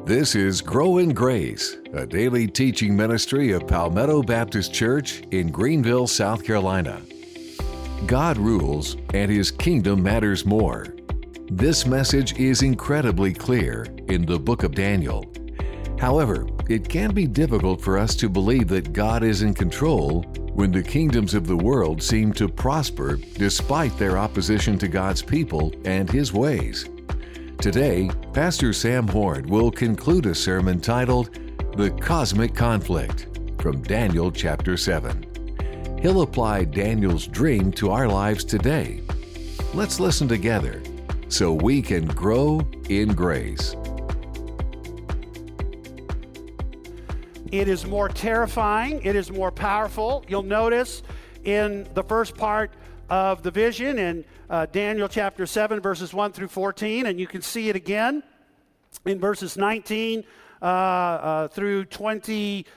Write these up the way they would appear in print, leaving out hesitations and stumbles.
This is Grow in Grace, a daily teaching ministry of Palmetto Baptist Church in Greenville, South Carolina. God rules and His kingdom matters more. This message is incredibly clear in the book of Daniel. However, it can be difficult for us to believe that God is in control when the kingdoms of the world seem to prosper despite their opposition to God's people and His ways. Today, Pastor Sam Horn will conclude a sermon titled The Cosmic Conflict from Daniel chapter 7. He'll apply Daniel's dream to our lives today. Let's listen together so we can grow in grace. It is more terrifying. It is more powerful. You'll notice in the first part of the vision in Daniel chapter 7, verses 1 through 14, and you can see it again in verses 19 through 26,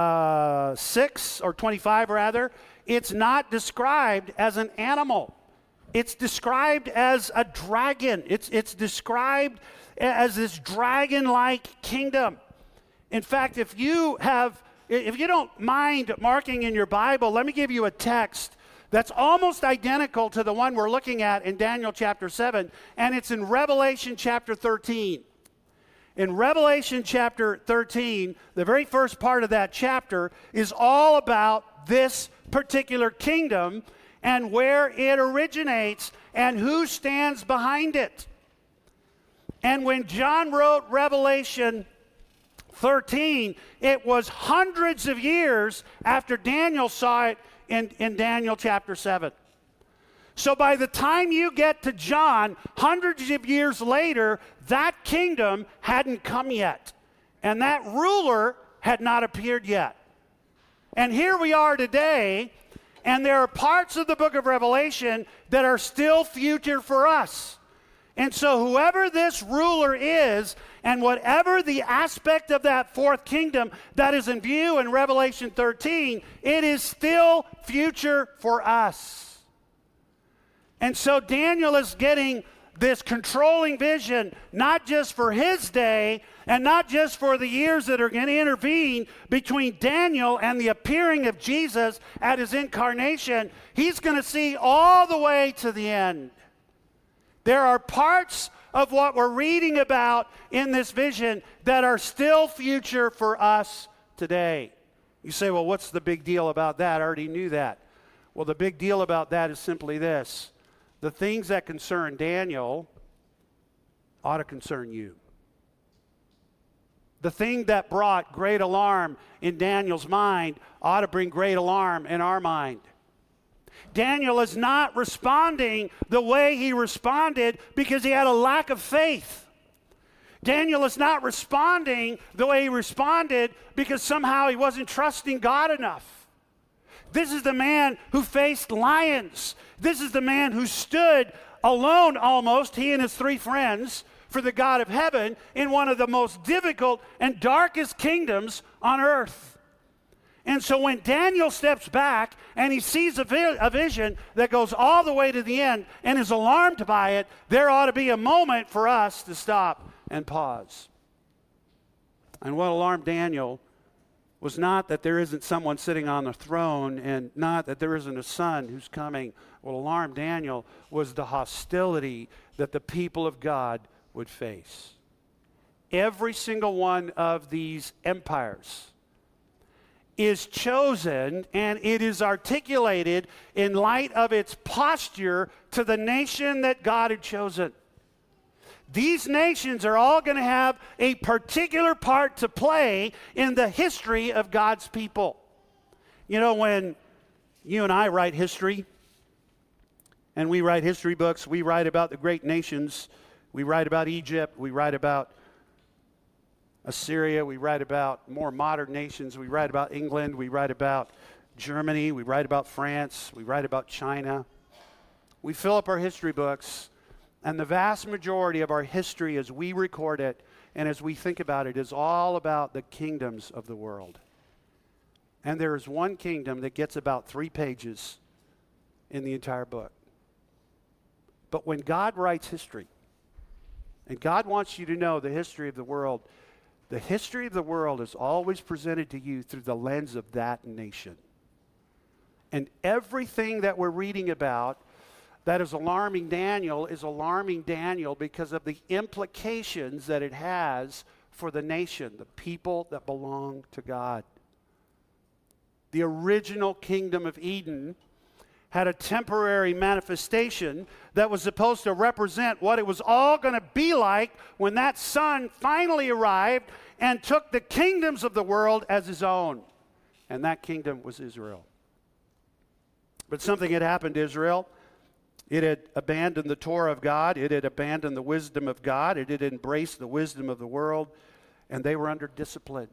or 25 rather. It's not described as an animal. It's described as a dragon. It's described as this dragon-like kingdom. In fact, if you don't mind marking in your Bible, let me give you a text that's almost identical to the one we're looking at in Daniel chapter 7, and it's in Revelation chapter 13. In Revelation chapter 13, the very first part of that chapter is all about this particular kingdom and where it originates and who stands behind it. And when John wrote Revelation 13, it was hundreds of years after Daniel saw it in Daniel chapter 7. So by the time you get to John, hundreds of years later, that kingdom hadn't come yet. And that ruler had not appeared yet. And here we are today, and there are parts of the book of Revelation that are still future for us. And so whoever this ruler is, and whatever the aspect of that fourth kingdom that is in view in Revelation 13, it is still future for us. And so Daniel is getting this controlling vision, not just for his day, and not just for the years that are going to intervene between Daniel and the appearing of Jesus at his incarnation. He's going to see all the way to the end. There are parts of what we're reading about in this vision that are still future for us today. You say, well, what's the big deal about that? I already knew that. Well, the big deal about that is simply this. The things that concern Daniel ought to concern you. The thing that brought great alarm in Daniel's mind ought to bring great alarm in our mind. Daniel is not responding the way he responded because he had a lack of faith. Daniel is not responding the way he responded because somehow he wasn't trusting God enough. This is the man who faced lions. This is the man who stood alone almost, he and his three friends, for the God of heaven in one of the most difficult and darkest kingdoms on earth. And so when Daniel steps back and he sees a vision that goes all the way to the end and is alarmed by it, there ought to be a moment for us to stop and pause. And what alarmed Daniel was not that there isn't someone sitting on the throne and not that there isn't a son who's coming. What alarmed Daniel was the hostility that the people of God would face. Every single one of these empires is chosen, and it is articulated in light of its posture to the nation that God had chosen. These nations are all going to have a particular part to play in the history of God's people. You know, when you and I write history, and we write history books, we write about the great nations, we write about Egypt, we write about Assyria, we write about more modern nations, we write about England, we write about Germany, we write about France, we write about China. We fill up our history books, and the vast majority of our history as we record it and as we think about it is all about the kingdoms of the world. And there is one kingdom that gets about 3 pages in the entire book. But when God writes history, and God wants you to know the history of the world, The history of the world is always presented to you through the lens of that nation. And everything that we're reading about that is alarming Daniel because of the implications that it has for the nation, the people that belong to God. The original kingdom of Eden had a temporary manifestation that was supposed to represent what it was all going to be like when that son finally arrived and took the kingdoms of the world as his own. And that kingdom was Israel. But something had happened to Israel. It had abandoned the Torah of God. It had abandoned the wisdom of God. It had embraced the wisdom of the world. And they were under discipline.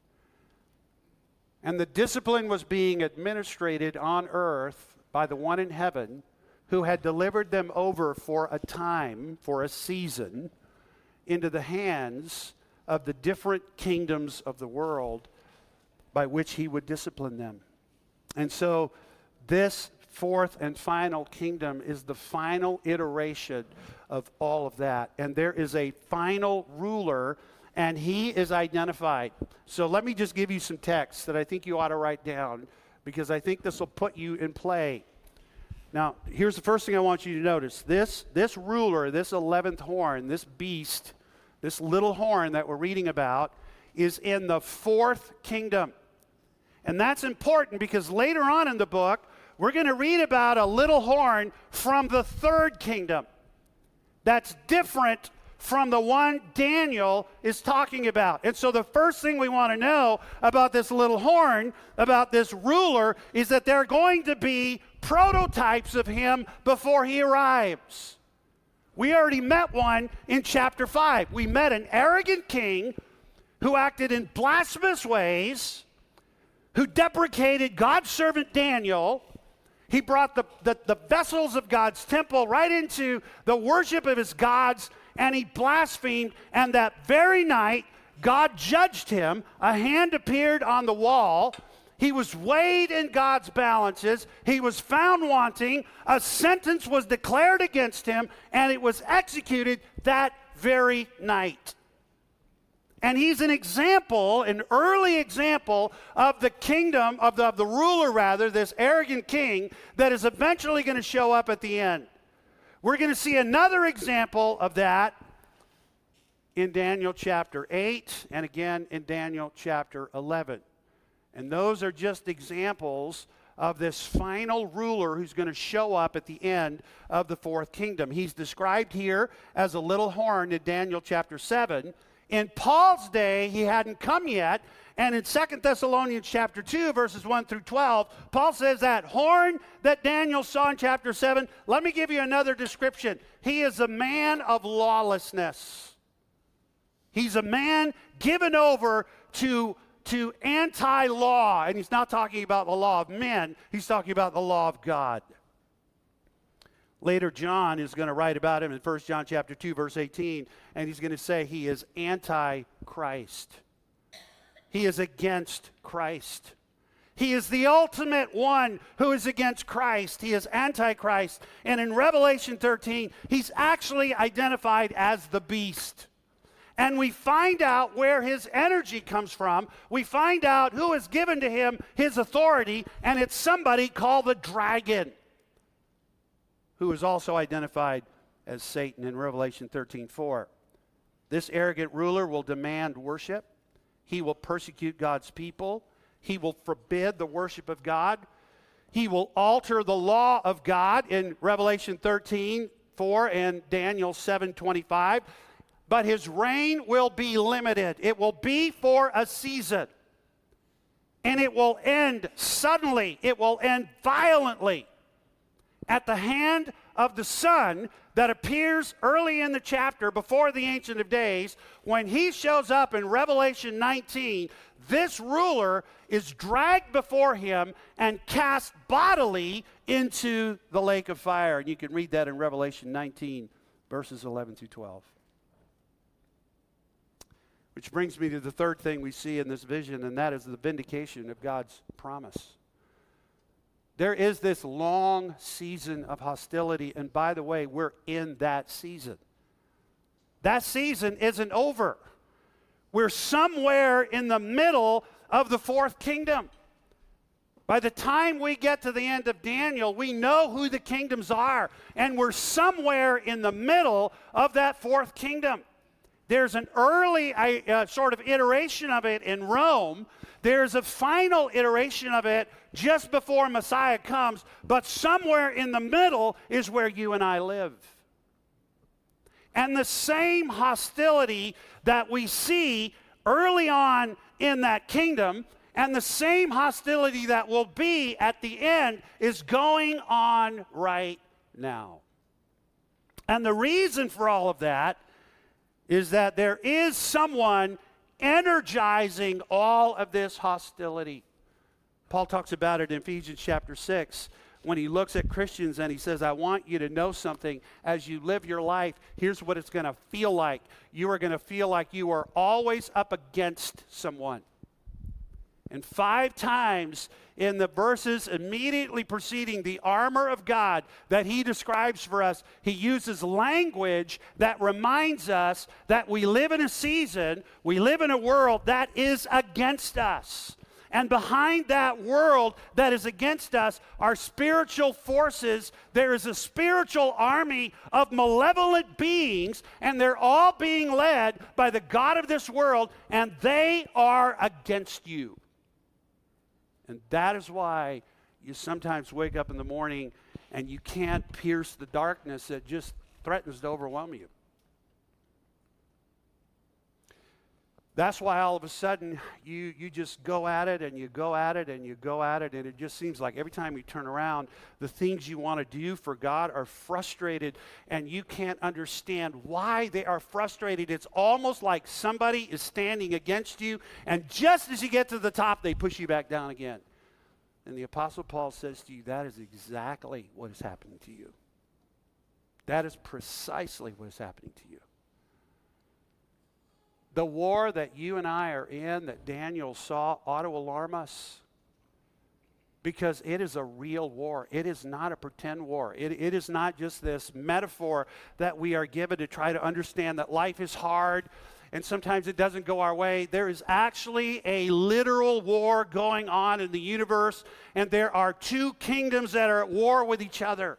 And the discipline was being administrated on earth by the one in heaven who had delivered them over for a time, for a season, into the hands of the different kingdoms of the world by which he would discipline them. And so this fourth and final kingdom is the final iteration of all of that. And there is a final ruler, and he is identified. So let me just give you some text that I think you ought to write down, because I think this will put you in play. Now, here's the first thing I want you to notice. This ruler, this 11th horn, this beast, this little horn that we're reading about, is in the fourth kingdom. And that's important because later on in the book, we're going to read about a little horn from the third kingdom that's different from the one Daniel is talking about. And so the first thing we want to know about this little horn, about this ruler, is that there are going to be prototypes of him before he arrives. We already met one in chapter 5. We met an arrogant king who acted in blasphemous ways, who deprecated God's servant Daniel. He brought the vessels of God's temple right into the worship of his gods, and he blasphemed. And that very night, God judged him. A hand appeared on the wall. He was weighed in God's balances. He was found wanting. A sentence was declared against him, and it was executed that very night. And he's an example, an early example of the kingdom, of the ruler rather, this arrogant king that is eventually going to show up at the end. We're going to see another example of that in Daniel chapter 8 and again in Daniel chapter 11. And those are just examples of this final ruler who's going to show up at the end of the fourth kingdom. He's described here as a little horn in Daniel chapter 7. In Paul's day, he hadn't come yet. And in 2 Thessalonians chapter 2, verses 1 through 12, Paul says that horn that Daniel saw in chapter 7, let me give you another description. He is a man of lawlessness. He's a man given over to anti-law. And he's not talking about the law of men. He's talking about the law of God. Later, John is going to write about him in 1 John chapter 2, verse 18, and he's going to say he is anti-Christ. He is against Christ. He is the ultimate one who is against Christ. He is anti-Christ. And in Revelation 13, he's actually identified as the beast. And we find out where his energy comes from. We find out who has given to him his authority, and it's somebody called the dragon, who is also identified as Satan in Revelation 13:4. This arrogant ruler will demand worship. He will persecute God's people. He will forbid the worship of God. He will alter the law of God in Revelation 13:4 and Daniel 7:25. But his reign will be limited. It will be for a season. And it will end suddenly. It will end violently at the hand of the Son that appears early in the chapter before the Ancient of Days. When he shows up in Revelation 19, this ruler is dragged before him and cast bodily into the lake of fire. And you can read that in Revelation 19, verses 11 through 12. Which brings me to the third thing we see in this vision, and that is the vindication of God's promise. There is this long season of hostility, and by the way, we're in that season. That season isn't over. We're somewhere in the middle of the fourth kingdom. By the time we get to the end of Daniel, we know who the kingdoms are, and we're somewhere in the middle of that fourth kingdom. There's an early sort of iteration of it in Rome. There's a final iteration of it just before Messiah comes, but somewhere in the middle is where you and I live. And the same hostility that we see early on in that kingdom, and the same hostility that will be at the end, is going on right now. And the reason for all of that is that there is someone energizing all of this hostility. Paul talks about it in Ephesians chapter 6 when he looks at Christians and he says, I want you to know something. As you live your life, here's what it's going to feel like. You are going to feel like you are always up against someone. And 5 times in the verses immediately preceding the armor of God that he describes for us, he uses language that reminds us that we live in a season, we live in a world that is against us. And behind that world that is against us are spiritual forces. There is a spiritual army of malevolent beings, and they're all being led by the God of this world, and they are against you. And that is why you sometimes wake up in the morning and you can't pierce the darkness that just threatens to overwhelm you. That's why all of a sudden you just go at it and you go at it and you go at it, and it just seems like every time you turn around, the things you want to do for God are frustrated, and you can't understand why they are frustrated. It's almost like somebody is standing against you, and just as you get to the top, they push you back down again. And the Apostle Paul says to you, that is exactly what is happening to you. That is precisely what is happening to you. The war that you and I are in, that Daniel saw, ought to alarm us, because it is a real war. It is not a pretend war. It is not just this metaphor that we are given to try to understand that life is hard and sometimes it doesn't go our way. There is actually a literal war going on in the universe, and there are 2 kingdoms that are at war with each other.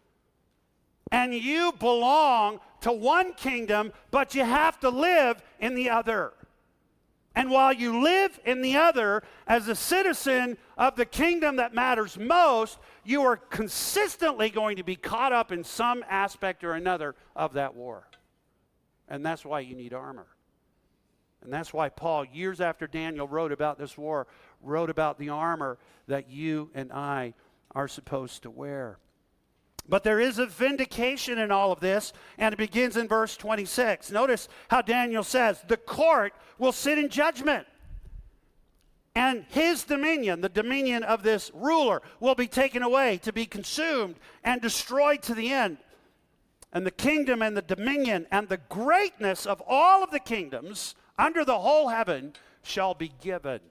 And you belong to one kingdom, but you have to live in the other. And while you live in the other as a citizen of the kingdom that matters most, you are consistently going to be caught up in some aspect or another of that war. And that's why you need armor. And that's why Paul, years after Daniel wrote about this war, wrote about the armor that you and I are supposed to wear. But there is a vindication in all of this, and it begins in verse 26. Notice how Daniel says, the court will sit in judgment, and his dominion, the dominion of this ruler, will be taken away to be consumed and destroyed to the end. And the kingdom and the dominion and the greatness of all of the kingdoms under the whole heaven shall be given.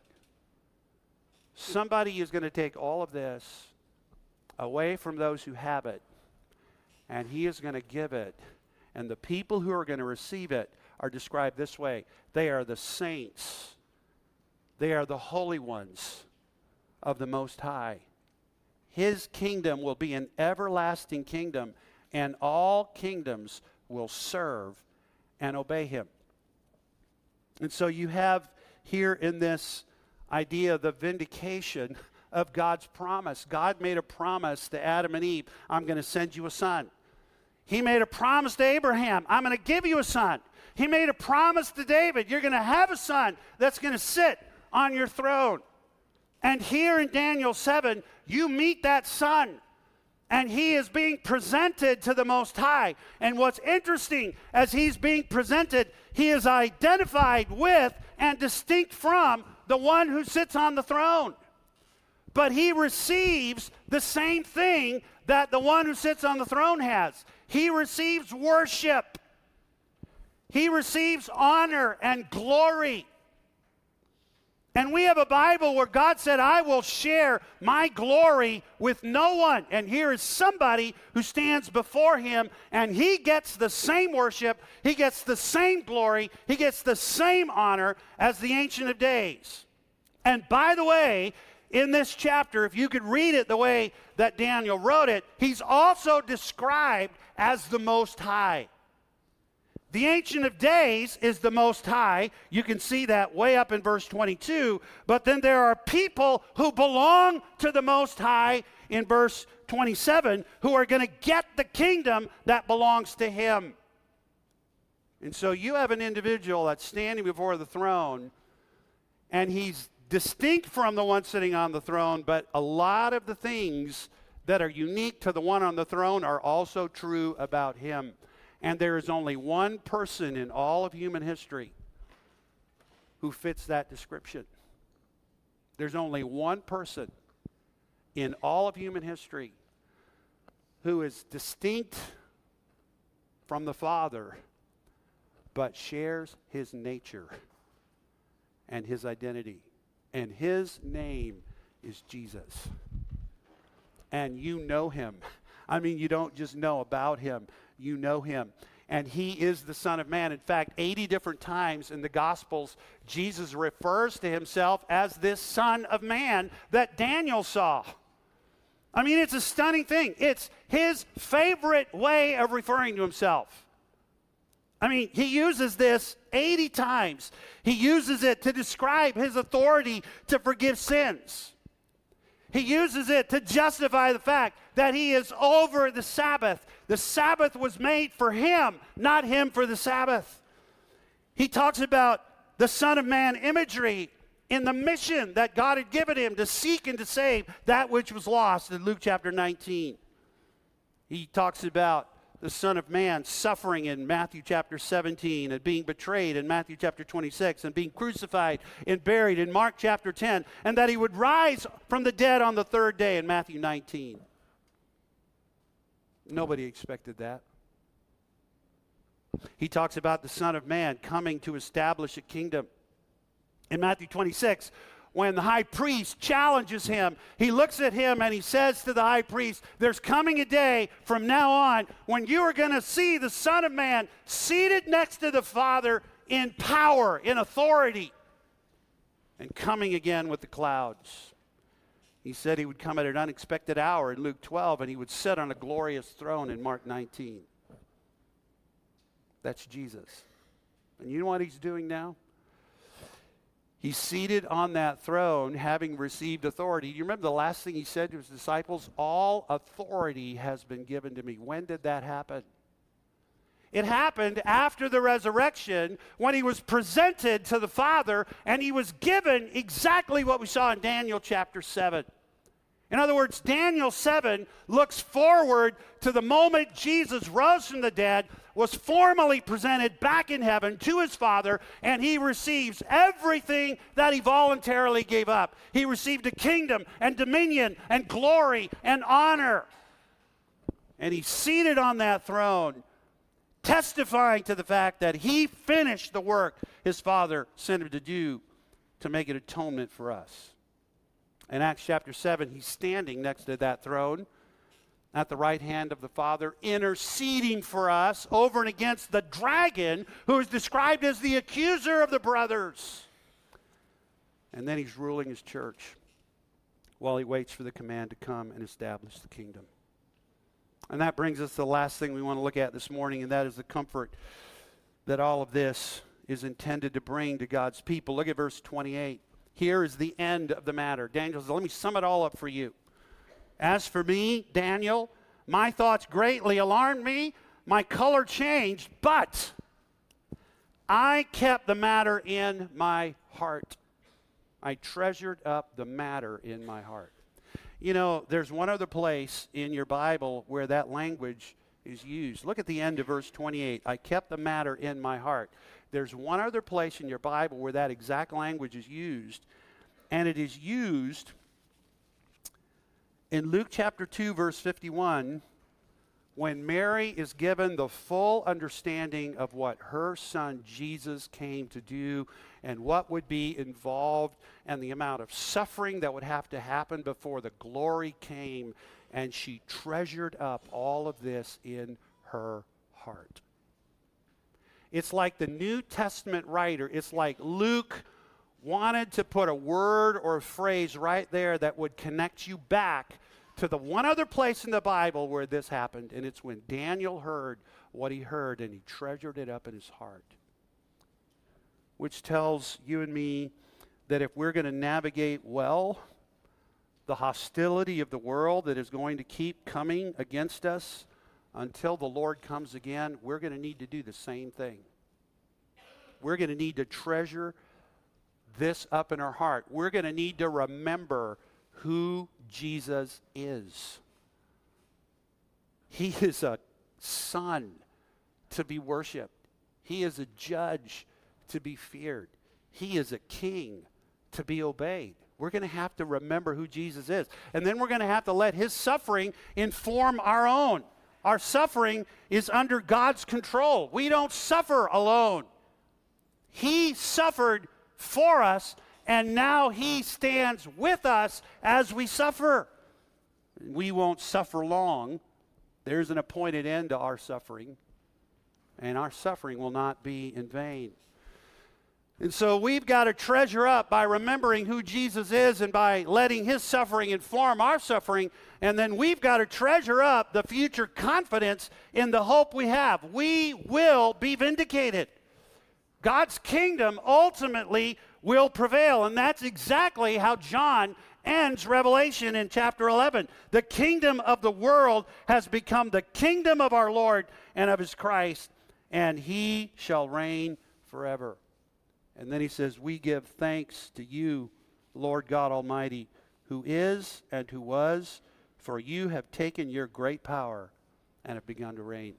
Somebody is going to take all of this away from those who have it, and he is going to give it. And the people who are going to receive it are described this way. They are the saints. They are the holy ones of the Most High. His kingdom will be an everlasting kingdom, and all kingdoms will serve and obey him. And so you have here in this idea the vindication of God's promise. God made a promise to Adam and Eve, I'm going to send you a son. He made a promise to Abraham, I'm going to give you a son. He made a promise to David, you're going to have a son that's going to sit on your throne. And here in Daniel 7, you meet that son, and he is being presented to the Most High. And what's interesting, as he's being presented, he is identified with and distinct from the one who sits on the throne. But he receives the same thing that the one who sits on the throne has. He receives worship. He receives honor and glory. And we have a Bible where God said, I will share my glory with no one. And here is somebody who stands before him, and he gets the same worship, he gets the same glory, he gets the same honor as the Ancient of Days. And by the way, in this chapter, if you could read it the way that Daniel wrote it, he's also described as the Most High. The Ancient of Days is the Most High. You can see that way up in verse 22. But then there are people who belong to the Most High in verse 27 who are going to get the kingdom that belongs to him. And so you have an individual that's standing before the throne, and he's distinct from the one sitting on the throne, but a lot of the things that are unique to the one on the throne are also true about him. And there is only one person in all of human history who fits that description. There's only one person in all of human history who is distinct from the Father, but shares his nature and his identity. And his name is Jesus. And you know him. I mean, you don't just know about him. You know him. And he is the Son of Man. In fact, 80 different times in the Gospels, Jesus refers to himself as this Son of Man that Daniel saw. I mean, it's a stunning thing. It's his favorite way of referring to himself. I mean, he uses this 80 times. He uses it to describe his authority to forgive sins. He uses it to justify the fact that he is over the Sabbath. The Sabbath was made for him, not him for the Sabbath. He talks about the Son of Man imagery in the mission that God had given him to seek and to save that which was lost in Luke chapter 19. He talks about the Son of Man suffering in Matthew chapter 17 and being betrayed in Matthew chapter 26 and being crucified and buried in Mark chapter 10, and that he would rise from the dead on the third day in Matthew 19. Nobody expected that. He talks about the Son of Man coming to establish a kingdom. In Matthew 26, when the high priest challenges him, he looks at him and he says to the high priest, there's coming a day from now on when you are going to see the Son of Man seated next to the Father in power, in authority, and coming again with the clouds. He said he would come at an unexpected hour in Luke 12, and he would sit on a glorious throne in Mark 19. That's Jesus. And you know what he's doing now? He's seated on that throne, having received authority. You remember the last thing he said to his disciples? All authority has been given to me. When did that happen? It happened after the resurrection, when he was presented to the Father, and he was given exactly what we saw in Daniel chapter 7. In other words, Daniel 7 looks forward to the moment Jesus rose from the dead, was formally presented back in heaven to his Father, and he receives everything that he voluntarily gave up. He received a kingdom and dominion and glory and honor. And he's seated on that throne, testifying to the fact that he finished the work his Father sent him to do to make an atonement for us. In Acts chapter 7, he's standing next to that throne at the right hand of the Father, interceding for us over and against the dragon, who is described as the accuser of the brothers. And then he's ruling his church while he waits for the command to come and establish the kingdom. And that brings us to the last thing we want to look at this morning, and that is the comfort that all of this is intended to bring to God's people. Look at verse 28. Here is the end of the matter. Daniel says, let me sum it all up for you. As for me, Daniel, my thoughts greatly alarmed me. My color changed, but I kept the matter in my heart. I treasured up the matter in my heart. You know, there's one other place in your Bible where that language is used. Look at the end of verse 28. I kept the matter in my heart. There's one other place in your Bible where that exact language is used, and it is used in Luke chapter 2, verse 51, when Mary is given the full understanding of what her son Jesus came to do and what would be involved and the amount of suffering that would have to happen before the glory came, and she treasured up all of this in her heart. It's like the New Testament writer, it's like Luke wanted to put a word or a phrase right there that would connect you back to the one other place in the Bible where this happened, and it's when Daniel heard what he heard and he treasured it up in his heart. Which tells you and me that if we're going to navigate well the hostility of the world that is going to keep coming against us until the Lord comes again, we're going to need to do the same thing. We're going to need to treasure this up in our heart. We're going to need to remember who Jesus is. He is a son to be worshiped. He is a judge to be feared. He is a king to be obeyed. We're going to have to remember who Jesus is. And then we're going to have to let his suffering inform our own. Our suffering is under God's control. We don't suffer alone. He suffered for us, and now he stands with us as we suffer. We won't suffer long. There's an appointed end to our suffering, and our suffering will not be in vain. And so we've got to treasure up by remembering who Jesus is and by letting his suffering inform our suffering. And then we've got to treasure up the future confidence in the hope we have. We will be vindicated. God's kingdom ultimately will prevail. And that's exactly how John ends Revelation in chapter 11. The kingdom of the world has become the kingdom of our Lord and of his Christ, and he shall reign forever. And then he says, we give thanks to you, Lord God Almighty, who is and who was, for you have taken your great power and have begun to reign.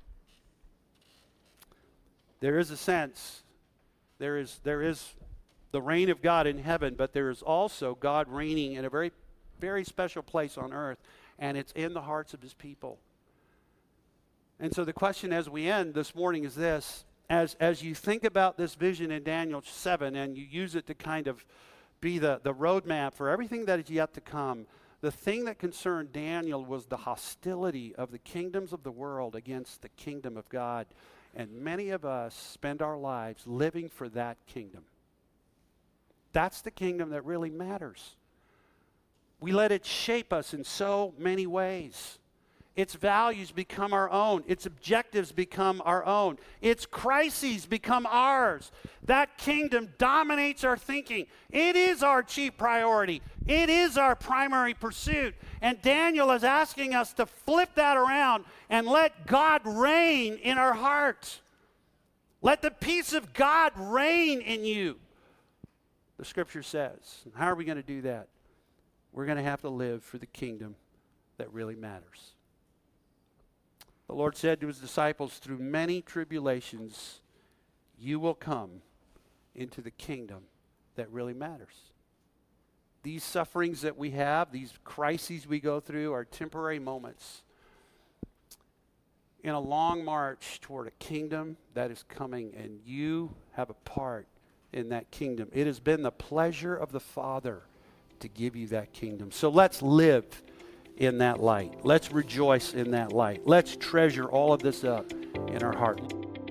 There is a sense, there is the reign of God in heaven, but there is also God reigning in a very, very special place on earth, and it's in the hearts of his people. And so the question as we end this morning is this: as you think about this vision in Daniel 7 and you use it to kind of be the roadmap for everything that is yet to come, the thing that concerned Daniel was the hostility of the kingdoms of the world against the kingdom of God. And many of us spend our lives living for that kingdom. That's the kingdom that really matters. We let it shape us in so many ways. Its values become our own. Its objectives become our own. Its crises become ours. That kingdom dominates our thinking. It is our chief priority. It is our primary pursuit. And Daniel is asking us to flip that around and let God reign in our hearts. Let the peace of God reign in you, the scripture says. How are we going to do that? We're going to have to live for the kingdom that really matters. The Lord said to his disciples, through many tribulations, you will come into the kingdom that really matters. These sufferings that we have, these crises we go through, are temporary moments in a long march toward a kingdom that is coming, and you have a part in that kingdom. It has been the pleasure of the Father to give you that kingdom. So let's live in that light. Let's rejoice in that light. Let's treasure all of this up in our heart.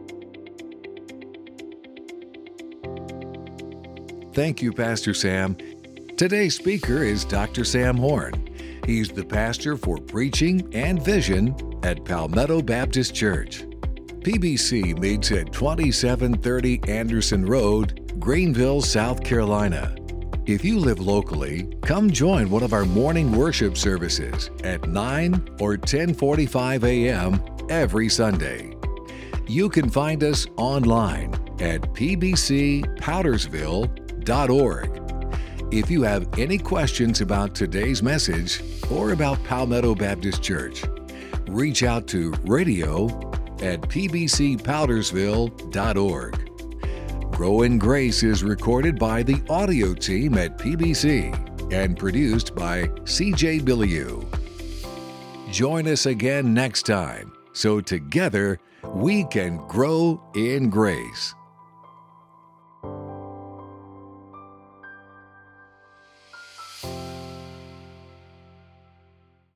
Thank you, Pastor Sam. Today's speaker is Dr. Sam Horn. He's the pastor for preaching and vision at Palmetto Baptist Church. PBC meets at 2730 Anderson Road, Greenville, South Carolina. If you live locally, come join one of our morning worship services at 9 or 10:45 a.m. every Sunday. You can find us online at pbcpowdersville.org. If you have any questions about today's message or about Palmetto Baptist Church, reach out to radio@pbcpowdersville.org. Grow in Grace is recorded by the audio team at PBC and produced by CJ Billiou. join us again next time so together we can grow in grace.